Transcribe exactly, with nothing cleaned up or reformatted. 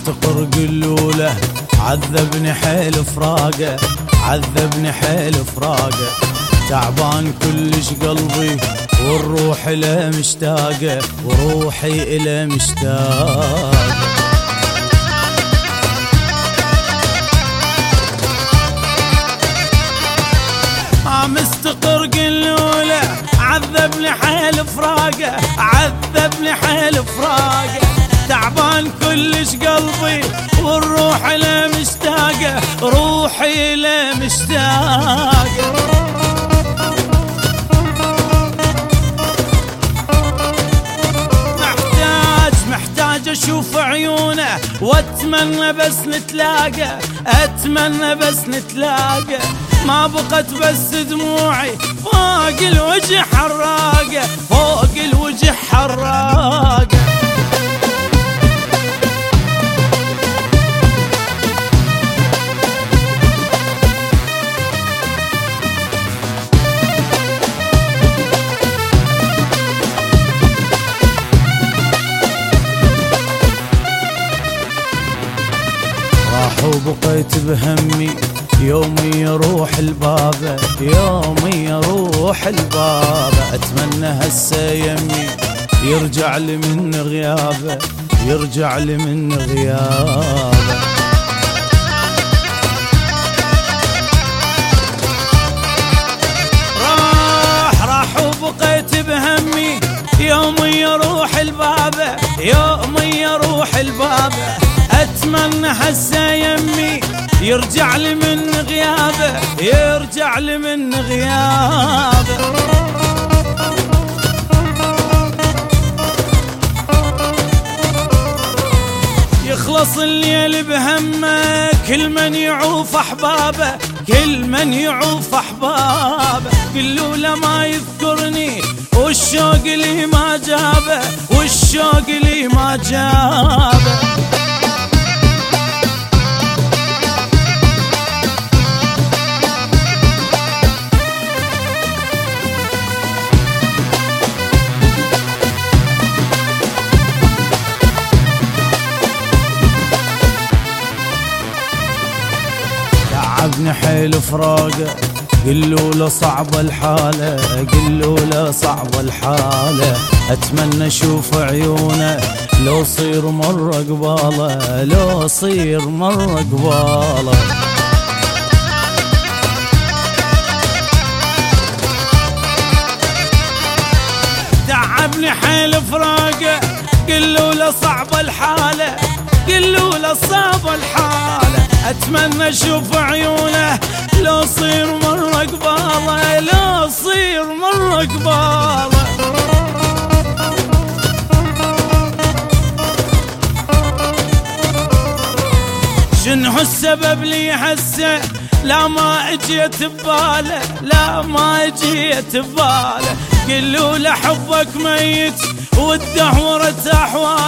مستقر قلوله عذبني حيل فراقه، عذبني حيل فراقه، تعبان كلش قلبي والروح إليه مشتاقه، وروحي إليه مشتاقه. مستقر قلوله عذبني حيل فراقه، عذبني حيل فراقه، تعبان كلش قلبي والروح إليه مشتاقه، روحي إليه مشتاقه. محتاج محتاج أشوف عيونه وأتمنى بس نتلاقى، أتمنى بس نتلاقى، ما بقت بس دموعي فوق الوجه حراقة، فوق الوجه حراقة. راح وبقيت بهمي يومي يروح البابه، يومي يروح البابه، اتمنى هسه يمي يرجع لي من غيابه، يرجع لي من غيابه. راح راح وبقيت بهمي يومي يروح البابه، يومي يروح البابه، اتمنى هسه يمي يرجع لي من غيابه، يرجع لي من غيابه. يخلص الليل بهمه كل من يعوف احبابه، كل من يعوف احبابه، قلوا له ما يذكرني والشوق لي ما جابه، والشوق لي ما جابه. تعبني حيل فراقه، قلوا له صعبة الحالة، قلوا له صعبة الحالة، أتمنى أشوف عيونه لو صير مرة قباله، لو صير مرة قباله. تعبني حيل فراقه، قلوا له صعبة الحالة، قلوا له صعبة الحالة، أتمنى أشوف عيونه لو صير مرة قباله، لو صير مرة قباله. شنو السبب لي هسه لا ما اجيت بباله، لا ما اجيت بباله، قلوا له حبك ميت وتدهورت احواله،